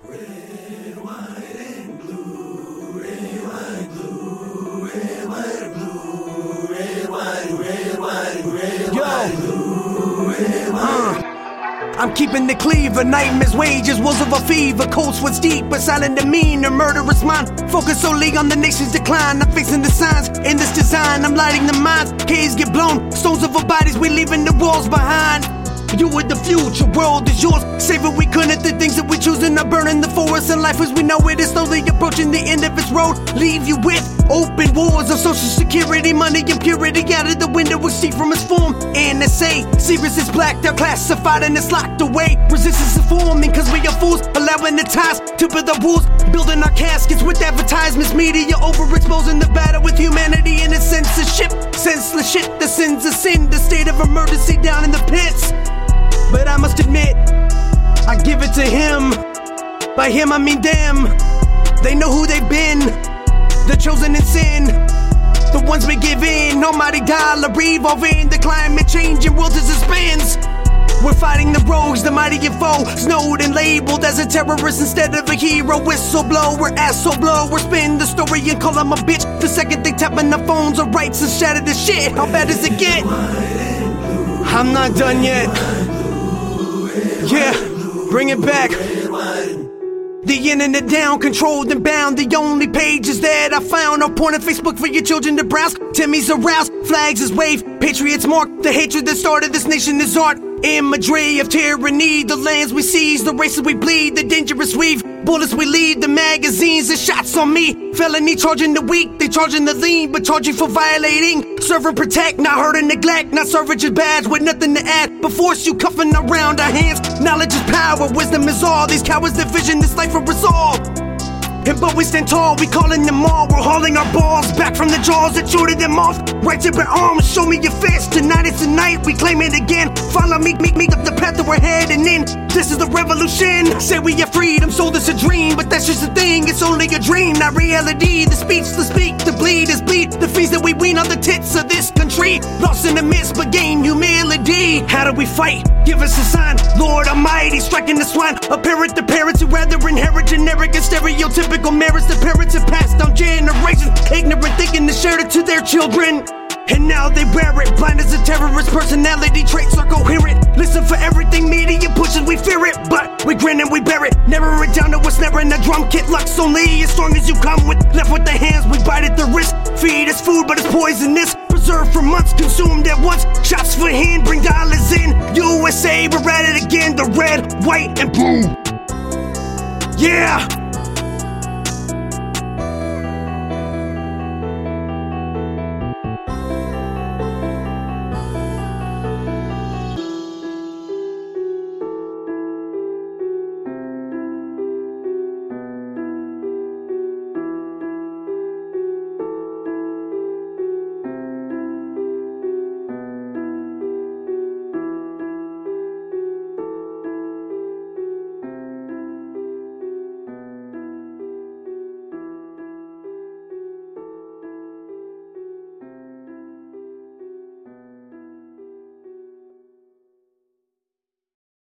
Red, white, and blue. Red, white, blue. Red, white, blue. Red, white, red, white, red, white, blue. Red, white. I'm keeping the cleaver, nightmares, wages, wolves of a fever. Cold sweats deep, but silent demeanor, murderous mind. Focus solely on the nation's decline. I'm facing the signs in this design. I'm lighting the minds, caves get blown. Stones of our bodies, we leaving the walls behind. You are the future, world is yours. Save what we couldn't, the things that we choosing are burning the forest. And life as we know it is slowly approaching the end of its road. Leave you with open wars of social security, money and purity. Out of the window we see from its form. NSA, serious is blacked out, classified and it's locked away. Resistance is forming cause we are fools, allowing the ties to build the rules. Building our caskets with advertisements, media overexposing the battle with humanity and its censorship. Senseless shit, the sins of sin, the state of emergency down in the pits. But I must admit, I give it to him. By him I mean them. They know who they've been, the chosen in sin, the ones we give in. Almighty dollar revolving, the climate changing world as it spins. We're fighting the rogues, the mighty and foe, snowed and labeled as a terrorist instead of a hero. Whistleblower, asshole blower, spin the story and call him a bitch. The second they tap on the phones or rights and shatter the shit. How bad does it get? I'm not done yet. Yeah, bring it back. The internet down, controlled and bound. The only pages that I found are porn and Facebook for your children to browse. Timmy's aroused, flags is waved, patriots mark. The hatred that started this nation is art. Imagery of tyranny, the lands we seize, the races we bleed, the dangerous weave, bullets we lead, the magazines, the shots on me. Felony charging the weak, they charging the lean, but charging for violating. Serve and protect, not hurt and neglect, not serving your badge with nothing to add, but force you cuffing around our hands. Knowledge is power, wisdom is all. These cowards that vision this life for us all. And but we stand tall, we calling them all. We're hauling our balls back from the jaws that shorted them off. Right to our arms, show me your fist. Tonight is the night, we claim it again. Follow me up the path that we're heading in. This is the revolution. Say we have freedom, sold us a dream, but that's just a thing, it's only a dream, not reality. The speech, the speak, the bleed is bleed. The fiends that we wean on the tits of this country. Lost in the midst, but gain humility. How do we fight? Give us a sign, Lord Almighty, striking the swine. A parent to parents who rather inherit generic and stereotypical merits. The parents have passed down generations, ignorant thinking to share it to their children. And now they wear it, blind as a terrorist. Personality traits are coherent. Listen for everything media pushes, we fear it, but we grin and we bear it. Narrow it down to a snare and a drum kit. Luck's only as strong as you come with. Left with the hands, we bite at the wrist. Feed us food, but it's poisonous. Preserved for months, consumed at once. Shots for hand, bring dollars in. USA, we're at it again. The red, white, and blue. Yeah.